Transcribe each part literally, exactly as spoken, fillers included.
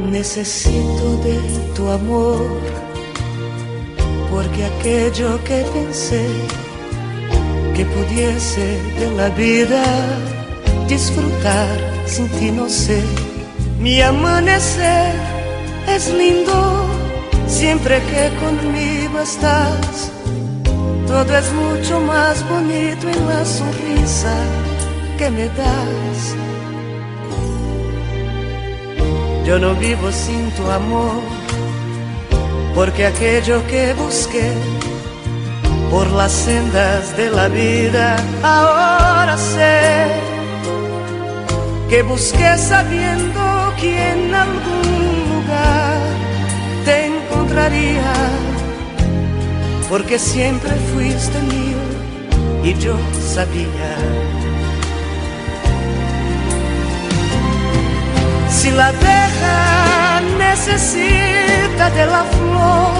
Necesito de tu amor, porque aquello que pensé que pudiese de la vida disfrutar sin ti no sé. Mi amanecer es lindo siempre que conmigo estás. Todo es mucho más bonito en la sonrisa que me das. Yo no vivo sin tu amor, porque aquello que busqué por las sendas de la vida, ahora sé que busqué sabiendo que en algún lugar te encontraría, porque siempre fuiste mío y yo sabía. Si la abeja necesita de la flor,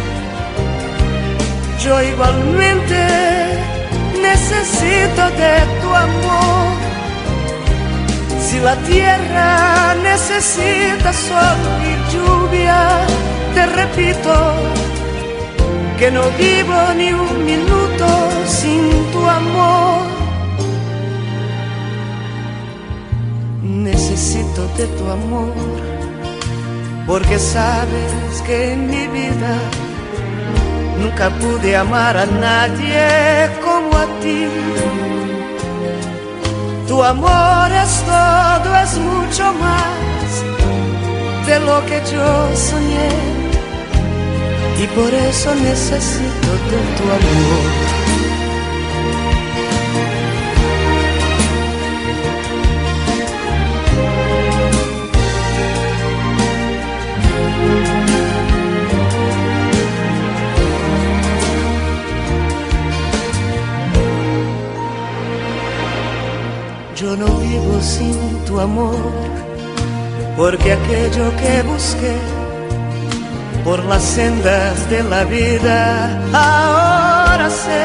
yo igualmente necesito de tu amor. Si la tierra necesita sol y lluvia, te repito que no vivo ni un minuto sin tu amor. Necesito de tu amor, porque sabes que en mi vida nunca pude amar a nadie como a ti. Tu amor es todo, es mucho más de lo que yo soñé, y por eso necesito de tu amor. Yo no vivo sin tu amor, porque aquello que busqué por las sendas de la vida, ahora sé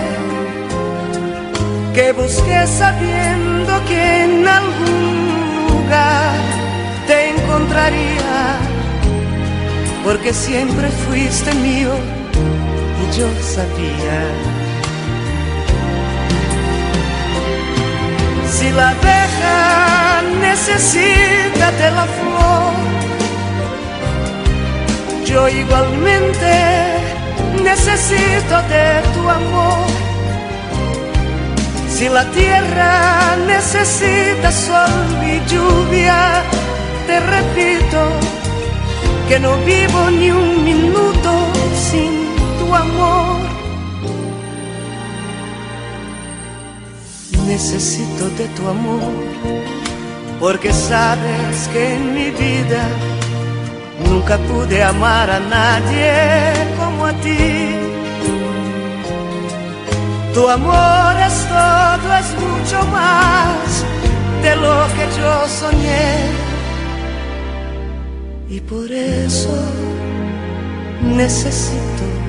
que busqué sabiendo que en algún lugar te encontraría, porque siempre fuiste mío y yo sabía. Si la abeja necesita de la flor, yo igualmente necesito de tu amor. Si la tierra necesita sol y lluvia, te repito que no vivo ni un minuto sin tu amor. Necesito de tu amor, porque sabes que en mi vida nunca pude amar a nadie como a ti. Tu amor es todo, es mucho más de lo que yo soñé, y por eso necesito